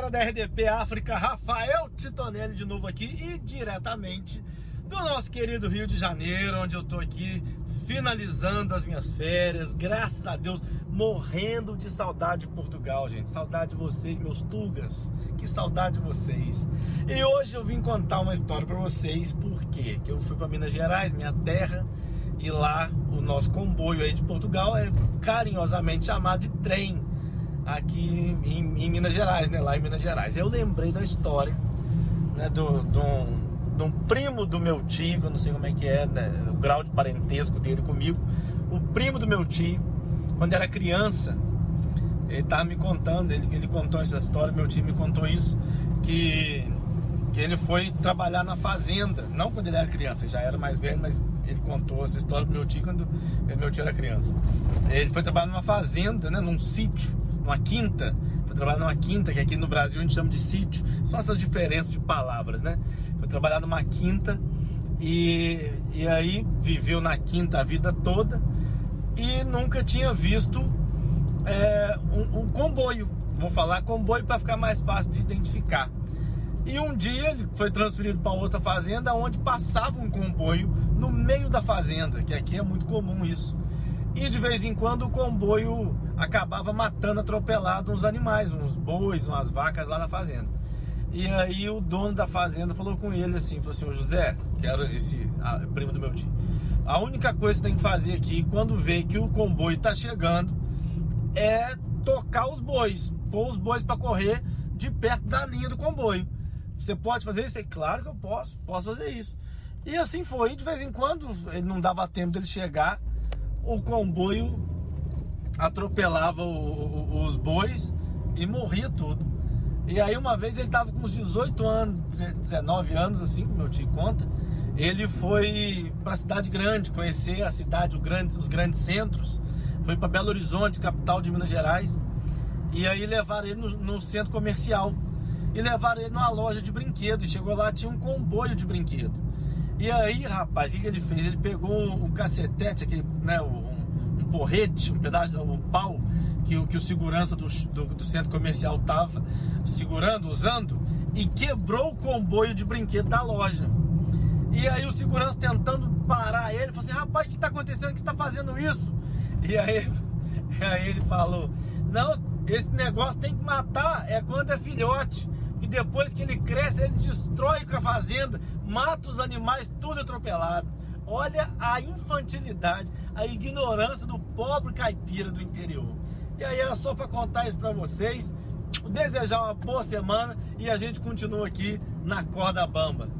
da RDP África, Rafael Titonelli de novo aqui e diretamente do nosso querido Rio de Janeiro, onde eu tô aqui finalizando as minhas férias, graças a Deus, morrendo de saudade de Portugal, gente. Saudade de vocês, meus tugas, que saudade de vocês. E hoje eu vim contar uma história pra vocês, por quê? Que eu fui pra Minas Gerais, minha terra, e lá o nosso comboio aí de Portugal é carinhosamente chamado de trem, aqui em Minas Gerais, né? Lá em Minas Gerais. Eu lembrei da história, né, de um primo do meu tio, que eu não sei como é que é, né, o grau de parentesco dele comigo. O primo do meu tio, quando era criança, ele tava me contando, ele contou essa história, meu tio me contou isso, que ele foi trabalhar na fazenda, não quando ele era criança, ele já era mais velho, mas ele contou essa história pro meu tio quando meu tio era criança. Ele foi trabalhar numa fazenda, né, num sítio, numa quinta. Foi trabalhar numa quinta, que aqui no Brasil a gente chama de sítio. São essas diferenças de palavras, né? Foi trabalhar numa quinta e aí viveu na quinta a vida toda e nunca tinha visto um comboio. Vou falar comboio para ficar mais fácil de identificar. E um dia ele foi transferido para outra fazenda onde passava um comboio no meio da fazenda, que aqui é muito comum isso. E de vez em quando o comboio acabava matando, atropelado uns animais, uns bois, umas vacas lá na fazenda. E aí o dono da fazenda falou com ele assim, falou assim: ô José, que era primo do meu tio, a única coisa que você tem que fazer aqui, quando vê que o comboio tá chegando, é tocar os bois, pôr os bois para correr de perto da linha do comboio. Você pode fazer isso? Claro que eu posso fazer isso. E assim foi, de vez em quando, ele não dava tempo dele chegar, o comboio atropelava os bois e morria tudo. E aí uma vez ele estava com uns 18 anos, 19 anos assim, meu tio conta, ele foi para a cidade grande, conhecer a cidade, os grandes centros, foi para Belo Horizonte, capital de Minas Gerais, e aí levaram ele no centro comercial, e levaram ele numa loja de brinquedos, e chegou lá, tinha um comboio de brinquedo. E aí, rapaz, o que ele fez? Ele pegou um cacetete, aquele, né, um porrete, um pedaço, um pau que o segurança do centro comercial tava segurando, usando, e quebrou o comboio de brinquedo da loja. E aí o segurança tentando parar ele, falou assim: rapaz, o que tá acontecendo? Que você tá fazendo isso? E aí ele falou: não, esse negócio tem que matar, é quando é filhote, que depois que ele cresce, ele destrói com a fazenda, mata os animais tudo atropelado. Olha a infantilidade, a ignorância do pobre caipira do interior. E aí era só para contar isso para vocês, desejar uma boa semana e a gente continua aqui na corda bamba.